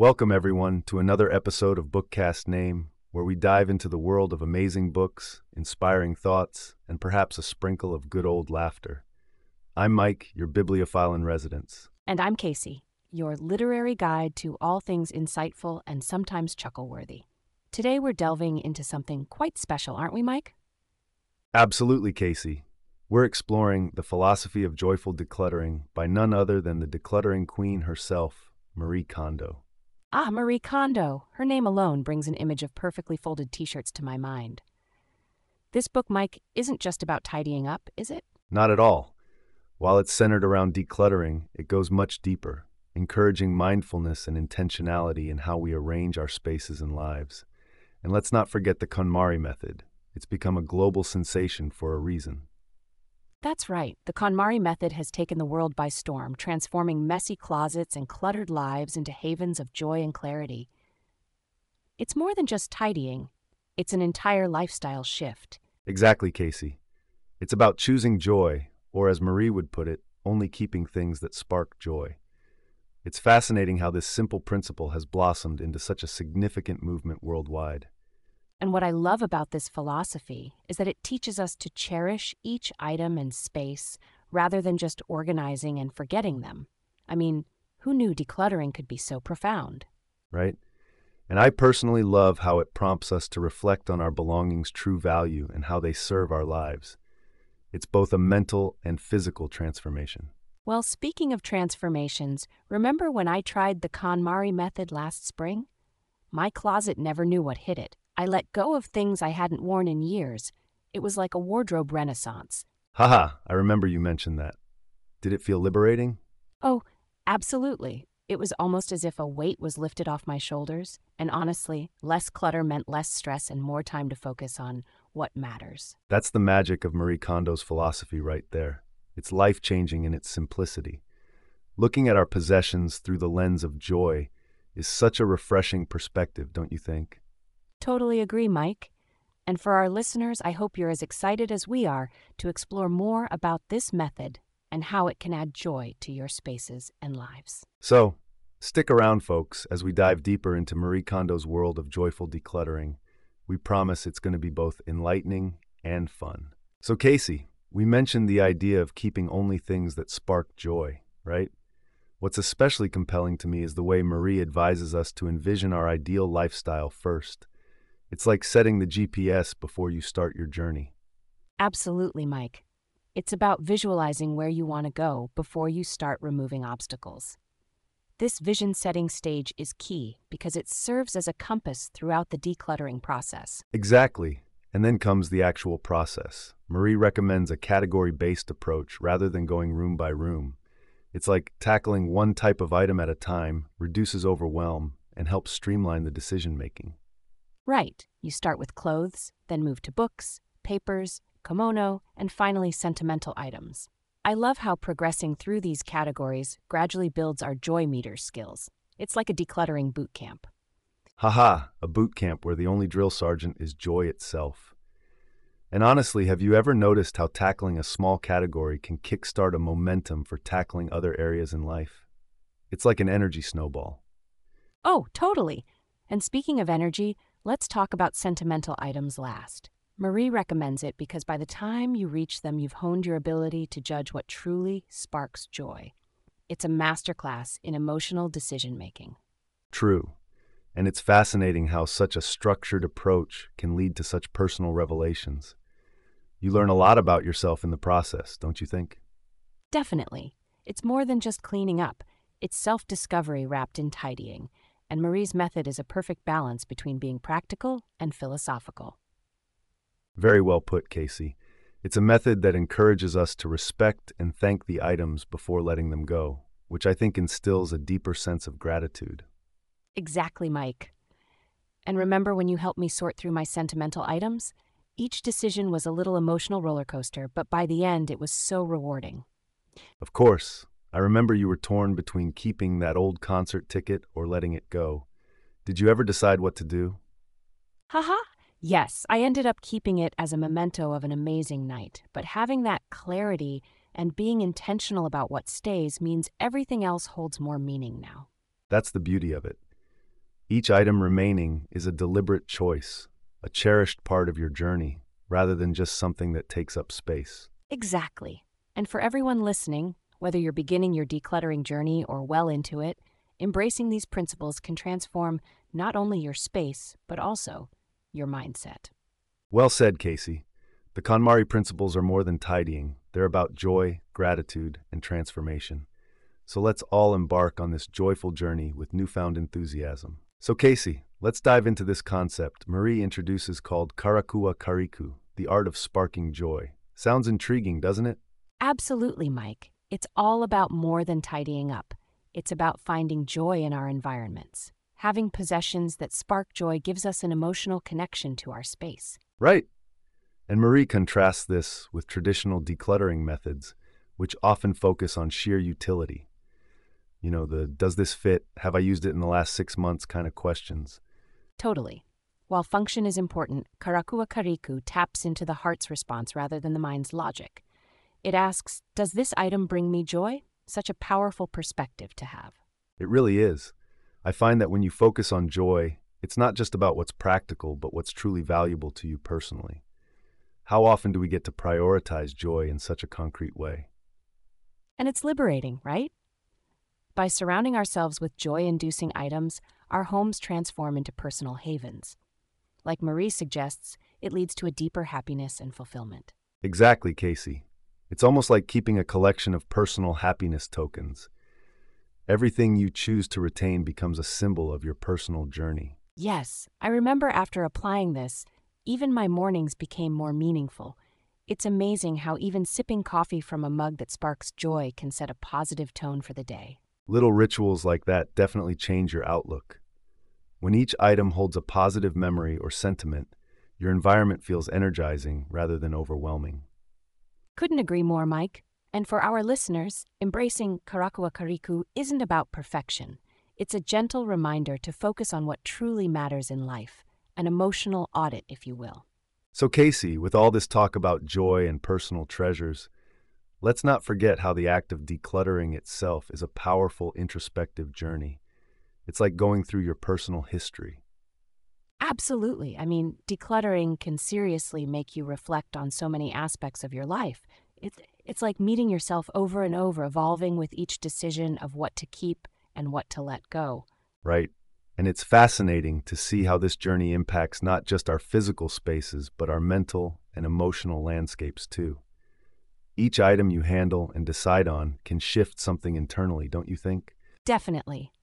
Welcome, everyone, to another episode of Bookcast Name, where we dive into the world of amazing books, inspiring thoughts, and perhaps a sprinkle of good old laughter. I'm Mike, your bibliophile in residence. And I'm Casey, your literary guide to all things insightful and sometimes chuckle-worthy. Today we're delving into something quite special, aren't we, Mike? Absolutely, Casey. We're exploring the philosophy of joyful decluttering by none other than the decluttering queen herself, Marie Kondo. Ah, Marie Kondo. Her name alone brings an image of perfectly folded t-shirts to my mind. This book, Mike, isn't just about tidying up, is it? Not at all. While it's centered around decluttering, it goes much deeper, encouraging mindfulness and intentionality in how we arrange our spaces and lives. And let's not forget the KonMari method. It's become a global sensation for a reason. That's right. The KonMari method has taken the world by storm, transforming messy closets and cluttered lives into havens of joy and clarity. It's more than just tidying. It's an entire lifestyle shift. Exactly, Casey. It's about choosing joy, or as Marie would put it, only keeping things that spark joy. It's fascinating how this simple principle has blossomed into such a significant movement worldwide. And what I love about this philosophy is that it teaches us to cherish each item and space rather than just organizing and forgetting them. I mean, who knew decluttering could be so profound? Right? And I personally love how it prompts us to reflect on our belongings' true value and how they serve our lives. It's both a mental and physical transformation. Well, speaking of transformations, remember when I tried the KonMari method last spring? My closet never knew what hit it. I let go of things I hadn't worn in years. It was like a wardrobe renaissance. Haha, I remember you mentioned that. Did it feel liberating? Oh, absolutely. It was almost as if a weight was lifted off my shoulders. And honestly, less clutter meant less stress and more time to focus on what matters. That's the magic of Marie Kondo's philosophy right there. It's life-changing in its simplicity. Looking at our possessions through the lens of joy is such a refreshing perspective, don't you think? Totally agree, Mike. And for our listeners, I hope you're as excited as we are to explore more about this method and how it can add joy to your spaces and lives. So, stick around, folks, as we dive deeper into Marie Kondo's world of joyful decluttering. We promise it's going to be both enlightening and fun. So, Casey, we mentioned the idea of keeping only things that spark joy, right? What's especially compelling to me is the way Marie advises us to envision our ideal lifestyle first. It's like setting the GPS before you start your journey. Absolutely, Mike. It's about visualizing where you want to go before you start removing obstacles. This vision-setting stage is key because it serves as a compass throughout the decluttering process. Exactly. And then comes the actual process. Marie recommends a category-based approach rather than going room by room. It's like tackling one type of item at a time, reduces overwhelm, and helps streamline the decision-making. Right. You start with clothes, then move to books, papers, kimono, and finally sentimental items. I love how progressing through these categories gradually builds our joy meter skills. It's like a decluttering boot camp. Haha, a boot camp where the only drill sergeant is joy itself. And honestly, have you ever noticed how tackling a small category can kickstart a momentum for tackling other areas in life? It's like an energy snowball. Oh, totally. And speaking of energy, let's talk about sentimental items last. Marie recommends it because by the time you reach them, you've honed your ability to judge what truly sparks joy. It's a masterclass in emotional decision-making. True. And it's fascinating how such a structured approach can lead to such personal revelations. You learn a lot about yourself in the process, don't you think? Definitely. It's more than just cleaning up. It's self-discovery wrapped in tidying. And Marie's method is a perfect balance between being practical and philosophical. Very well put, Casey. It's a method that encourages us to respect and thank the items before letting them go, which I think instills a deeper sense of gratitude. Exactly, Mike. And remember when you helped me sort through my sentimental items? Each decision was a little emotional roller coaster, but by the end, it was so rewarding. Of course, I remember you were torn between keeping that old concert ticket or letting it go. Did you ever decide what to do? Haha. Yes, I ended up keeping it as a memento of an amazing night, but having that clarity and being intentional about what stays means everything else holds more meaning now. That's the beauty of it. Each item remaining is a deliberate choice, a cherished part of your journey, rather than just something that takes up space. Exactly. And for everyone listening, whether you're beginning your decluttering journey or well into it, embracing these principles can transform not only your space, but also your mindset. Well said, Casey. The KonMari principles are more than tidying. They're about joy, gratitude, and transformation. So let's all embark on this joyful journey with newfound enthusiasm. So Casey, let's dive into this concept Marie introduces called Karakua Kariku, the art of sparking joy. Sounds intriguing, doesn't it? Absolutely, Mike. It's all about more than tidying up. It's about finding joy in our environments. Having possessions that spark joy gives us an emotional connection to our space. Right. And Marie contrasts this with traditional decluttering methods, which often focus on sheer utility. You know, the does this fit, have I used it in the last 6 months kind of questions. Totally. While function is important, Karakua Kariku taps into the heart's response rather than the mind's logic. It asks, does this item bring me joy? Such a powerful perspective to have. It really is. I find that when you focus on joy, it's not just about what's practical, but what's truly valuable to you personally. How often do we get to prioritize joy in such a concrete way? And it's liberating, right? By surrounding ourselves with joy-inducing items, our homes transform into personal havens. Like Marie suggests, it leads to a deeper happiness and fulfillment. Exactly, Casey. It's almost like keeping a collection of personal happiness tokens. Everything you choose to retain becomes a symbol of your personal journey. Yes, I remember after applying this, even my mornings became more meaningful. It's amazing how even sipping coffee from a mug that sparks joy can set a positive tone for the day. Little rituals like that definitely change your outlook. When each item holds a positive memory or sentiment, your environment feels energizing rather than overwhelming. Couldn't agree more, Mike. And for our listeners, embracing Karakua Kariku isn't about perfection. It's a gentle reminder to focus on what truly matters in life, an emotional audit, if you will. So Casey, with all this talk about joy and personal treasures, let's not forget how the act of decluttering itself is a powerful introspective journey. It's like going through your personal history. Absolutely. I mean, decluttering can seriously make you reflect on so many aspects of your life. It's like meeting yourself over and over, evolving with each decision of what to keep and what to let go. Right? And it's fascinating to see how this journey impacts not just our physical spaces, but our mental and emotional landscapes too. Each item you handle and decide on can shift something internally, don't you think? Definitely.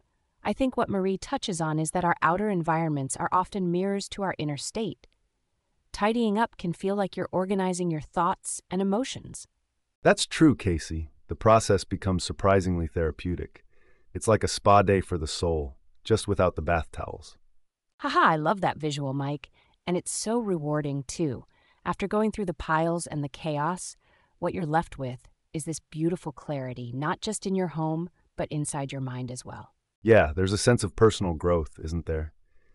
I think what Marie touches on is that our outer environments are often mirrors to our inner state. Tidying up can feel like you're organizing your thoughts and emotions. That's true, Casey. The process becomes surprisingly therapeutic. It's like a spa day for the soul, just without the bath towels. Haha, I love that visual, Mike. And it's so rewarding, too. After going through the piles and the chaos, what you're left with is this beautiful clarity, not just in your home, but inside your mind as well. Yeah, there's a sense of personal growth, isn't there?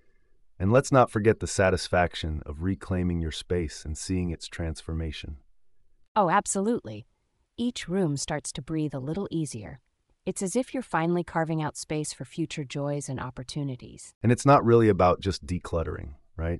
And let's not forget the satisfaction of reclaiming your space and seeing its transformation. Oh, absolutely. Each room starts to breathe a little easier. It's as if you're finally carving out space for future joys and opportunities. And it's not really about just decluttering, right?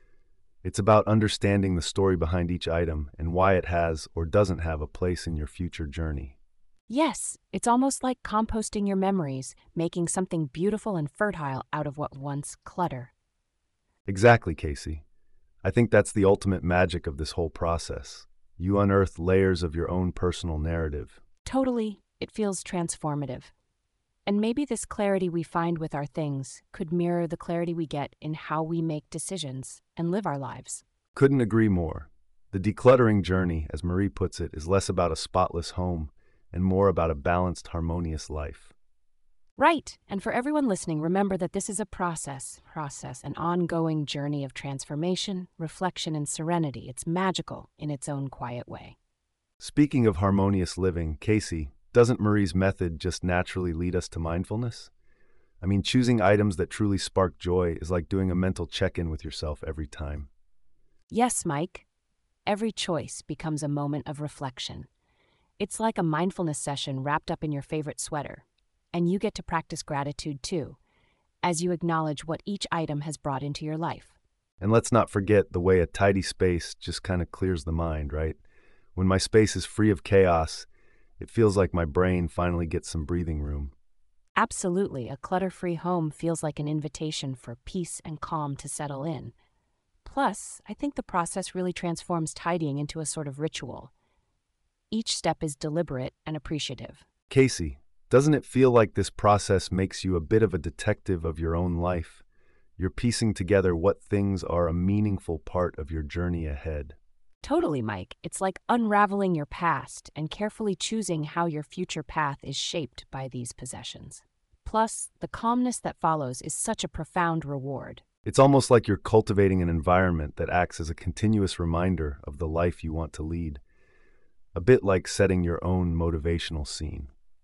It's about understanding the story behind each item and why it has or doesn't have a place in your future journey. Yes, it's almost like composting your memories, making something beautiful and fertile out of what once clutter. Exactly, Casey. I think that's the ultimate magic of this whole process. You unearth layers of your own personal narrative. Totally, it feels transformative. And maybe this clarity we find with our things could mirror the clarity we get in how we make decisions and live our lives. Couldn't agree more. The decluttering journey, as Marie puts it, is less about a spotless home and more about a balanced, harmonious life. Right, and for everyone listening, remember that this is a process, an ongoing journey of transformation, reflection, and serenity. It's magical in its own quiet way. Speaking of harmonious living, Casey, doesn't Marie's method just naturally lead us to mindfulness? I mean, choosing items that truly spark joy is like doing a mental check-in with yourself every time. Yes, Mike. Every choice becomes a moment of reflection. It's like a mindfulness session wrapped up in your favorite sweater. And you get to practice gratitude too. as you acknowledge what each item has brought into your life. And let's not forget the way a tidy space just kind of clears the mind, right? When my space is free of chaos, it feels like my brain finally gets some breathing room. Absolutely, a clutter-free home feels like an invitation for peace and calm to settle in. Plus, I think the process really transforms tidying into a sort of ritual. Each step is deliberate and appreciative. Casey, doesn't it feel like this process makes you a bit of a detective of your own life? You're piecing together what things are a meaningful part of your journey ahead. Totally, Mike. It's like unraveling your past and carefully choosing how your future path is shaped by these possessions. Plus, the calmness that follows is such a profound reward. It's almost like you're cultivating an environment that acts as a continuous reminder of the life you want to lead, a bit like setting your own motivational scene.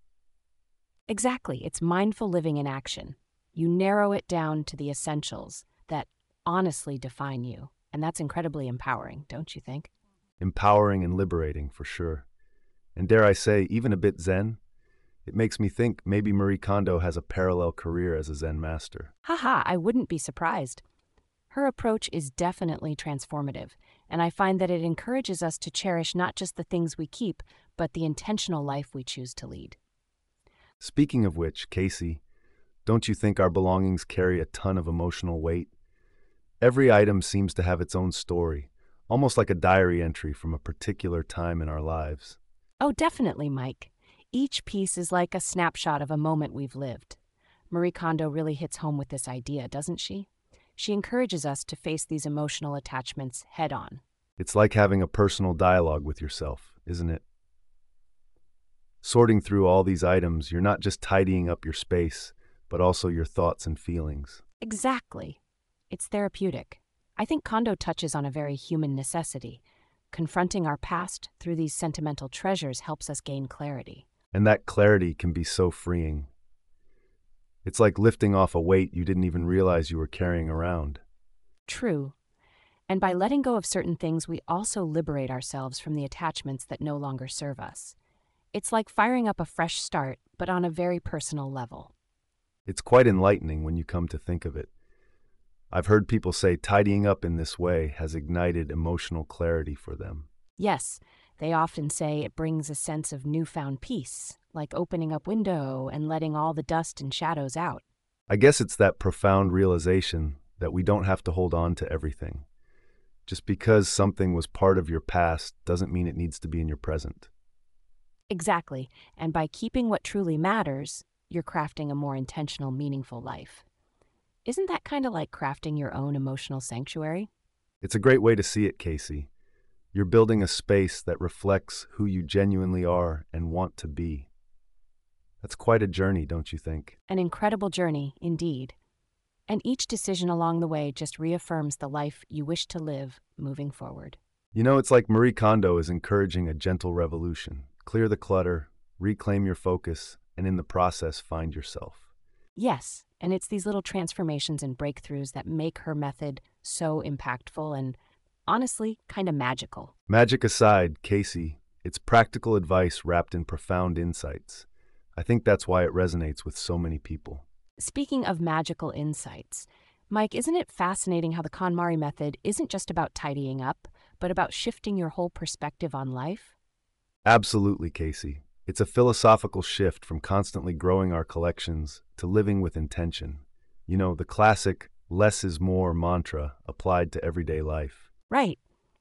Exactly, it's mindful living in action. You narrow it down to the essentials that honestly define you, and that's incredibly empowering, don't you think? Empowering and liberating, for sure. And dare I say, even a bit zen? It makes me think maybe Marie Kondo has a parallel career as a Zen master. Haha, I wouldn't be surprised. Her approach is definitely transformative, and I find that it encourages us to cherish not just the things we keep, but the intentional life we choose to lead. Speaking of which, Casey, don't you think our belongings carry a ton of emotional weight? Every item seems to have its own story, almost like a diary entry from a particular time in our lives. Oh, definitely, Mike. Each piece is like a snapshot of a moment we've lived. Marie Kondo really hits home with this idea, doesn't she? She encourages us to face these emotional attachments head on. It's like having a personal dialogue with yourself, isn't it? Sorting through all these items, you're not just tidying up your space, but also your thoughts and feelings. Exactly. It's therapeutic. I think Kondo touches on a very human necessity. Confronting our past through these sentimental treasures helps us gain clarity. And that clarity can be so freeing. It's like lifting off a weight you didn't even realize you were carrying around. True. And by letting go of certain things, we also liberate ourselves from the attachments that no longer serve us. It's like firing up a fresh start, but on a very personal level. It's quite enlightening when you come to think of it. I've heard people say tidying up in this way has ignited emotional clarity for them. Yes, they often say it brings a sense of newfound peace, like opening up window and letting all the dust and shadows out. I guess it's that profound realization that we don't have to hold on to everything. Just because something was part of your past doesn't mean it needs to be in your present. Exactly, and by keeping what truly matters, you're crafting a more intentional, meaningful life. Isn't that kind of like crafting your own emotional sanctuary? It's a great way to see it, Casey. You're building a space that reflects who you genuinely are and want to be. That's quite a journey, don't you think? An incredible journey, indeed. And each decision along the way just reaffirms the life you wish to live moving forward. You know, it's like Marie Kondo is encouraging a gentle revolution. Clear the clutter, reclaim your focus, and in the process, find yourself. Yes, and it's these little transformations and breakthroughs that make her method so impactful and, honestly, kind of magical. Magic aside, Casey, it's practical advice wrapped in profound insights. I think that's why it resonates with so many people. Speaking of magical insights, Mike, isn't it fascinating how the KonMari method isn't just about tidying up, but about shifting your whole perspective on life? Absolutely, Casey. It's a philosophical shift from constantly growing our collections to living with intention. You know, the classic less is more mantra applied to everyday life. Right.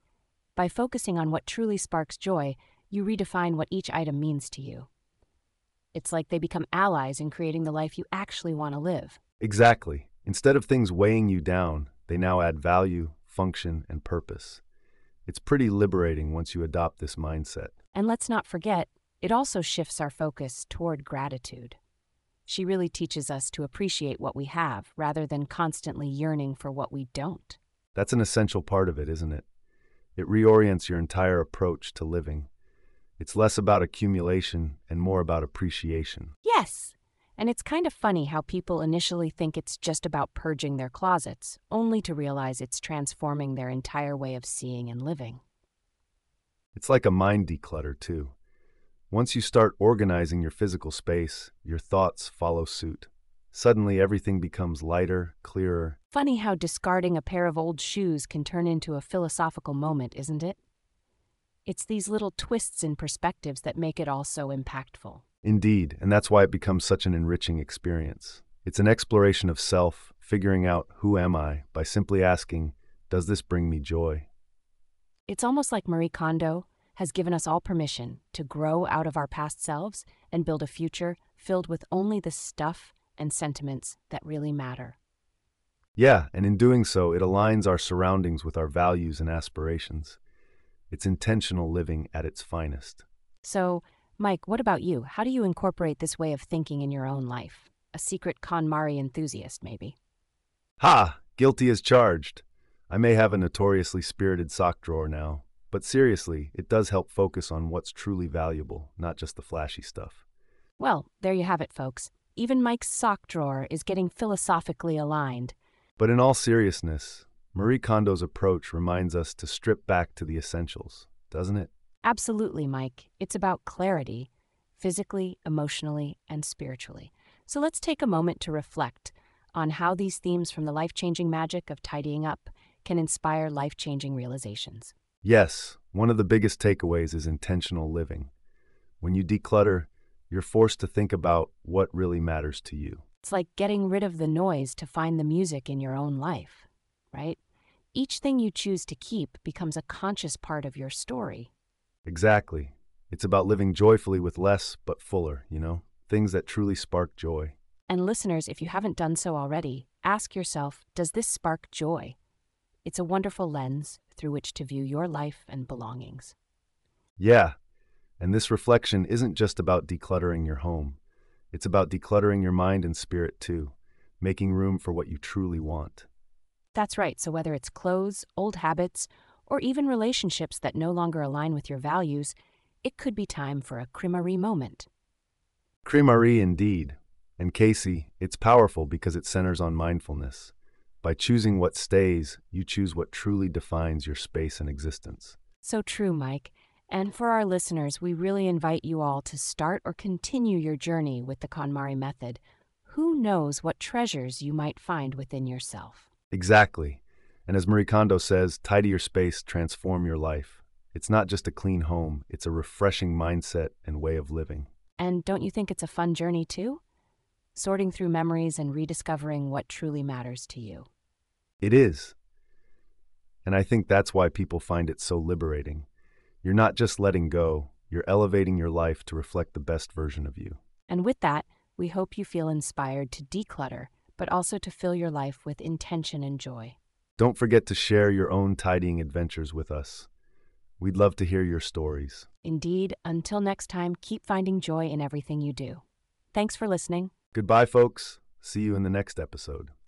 By focusing on what truly sparks joy, you redefine what each item means to you. It's like they become allies in creating the life you actually want to live. Exactly. Instead of things weighing you down, they now add value, function, and purpose. It's pretty liberating once you adopt this mindset. And let's not forget, it also shifts our focus toward gratitude. She really teaches us to appreciate what we have rather than constantly yearning for what we don't. That's an essential part of it, isn't it? It reorients your entire approach to living. It's less about accumulation and more about appreciation. Yes, and it's kind of funny how people initially think it's just about purging their closets, only to realize it's transforming their entire way of seeing and living. It's like a mind declutter, too. Once you start organizing your physical space, your thoughts follow suit. Suddenly, everything becomes lighter, clearer. Funny how discarding a pair of old shoes can turn into a philosophical moment, isn't it? It's these little twists in perspectives that make it all so impactful. Indeed, and that's why it becomes such an enriching experience. It's an exploration of self, figuring out who am I by simply asking, does this bring me joy? It's almost like Marie Kondo has given us all permission to grow out of our past selves and build a future filled with only the stuff and sentiments that really matter. Yeah, and in doing so, it aligns our surroundings with our values and aspirations. It's intentional living at its finest. So, Mike, what about you? How do you incorporate this way of thinking in your own life? A secret KonMari enthusiast, maybe? Ha! Guilty as charged. I may have a notoriously spirited sock drawer now, but seriously, it does help focus on what's truly valuable, not just the flashy stuff. Well, there you have it, folks. Even Mike's sock drawer is getting philosophically aligned. But in all seriousness, Marie Kondo's approach reminds us to strip back to the essentials, doesn't it? Absolutely, Mike. It's about clarity, physically, emotionally, and spiritually. So let's take a moment to reflect on how these themes from the life-changing magic of tidying up can inspire life-changing realizations. Yes, one of the biggest takeaways is intentional living. When you declutter, you're forced to think about what really matters to you. It's like getting rid of the noise to find the music in your own life, right? Each thing you choose to keep becomes a conscious part of your story. Exactly. It's about living joyfully with less but fuller, things that truly spark joy. And listeners, if you haven't done so already, ask yourself, does this spark joy? It's a wonderful lens through which to view your life and belongings. Yeah, and this reflection isn't just about decluttering your home. It's about decluttering your mind and spirit too, making room for what you truly want. That's right. So whether it's clothes, old habits, or even relationships that no longer align with your values, it could be time for a KonMari moment. KonMari indeed. And Casey, it's powerful because it centers on mindfulness. By choosing what stays, you choose what truly defines your space and existence. So true, Mike. And for our listeners, we really invite you all to start or continue your journey with the KonMari method. Who knows what treasures you might find within yourself? Exactly. And as Marie Kondo says, tidy your space, transform your life. It's not just a clean home, it's a refreshing mindset and way of living. And don't you think it's a fun journey too? Sorting through memories and rediscovering what truly matters to you. It is. And I think that's why people find it so liberating. You're not just letting go, you're elevating your life to reflect the best version of you. And with that, we hope you feel inspired to declutter, but also to fill your life with intention and joy. Don't forget to share your own tidying adventures with us. We'd love to hear your stories. Indeed, until next time, keep finding joy in everything you do. Thanks for listening. Goodbye, folks. See you in the next episode.